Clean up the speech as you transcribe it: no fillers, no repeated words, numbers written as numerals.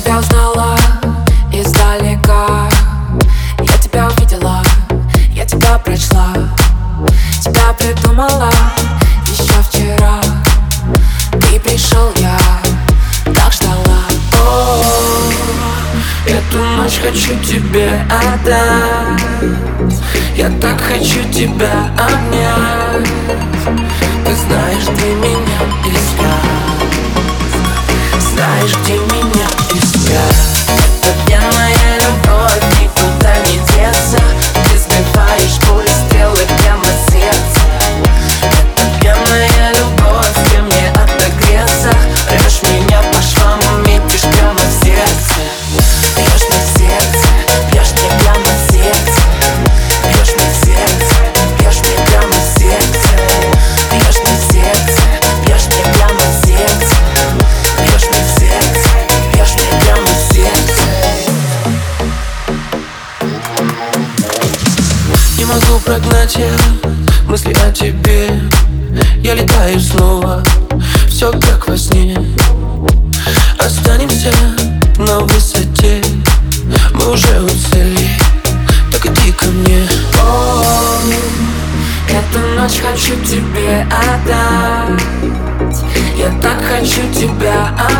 тебя узнала издалека. Я тебя увидела, я тебя прочла, тебя придумала еще вчера. Ты пришел, я так ждала. О, эту ночь хочу тебе отдать. Я так хочу тебя обнять. Ты знаешь, где меня искать. Знаешь, где меня искать. Это пьяная любовь, никуда не деться. Ты сбиваешь пульс, стрелы прямо в сердце. Это пьяная любовь, где мне отогреться. Режь меня по швам, метишь прямо в сердце. Бьешь мне в сердце, бьешь мне прямо в сердце. Бьешь мне в сердце, бьешь мне прямо в сердце. Бьешь мне в сердце, бьешь мне прямо в сердце. Бьешь мне в сердце, бьешь мне прямо в сердце. Не могу прогнать я мысли о тебе. Я летаю снова, все как во сне. Останемся на высоте. Мы уже уцелели, так иди ко мне. О, эту ночь хочу тебе отдать. Я так хочу тебя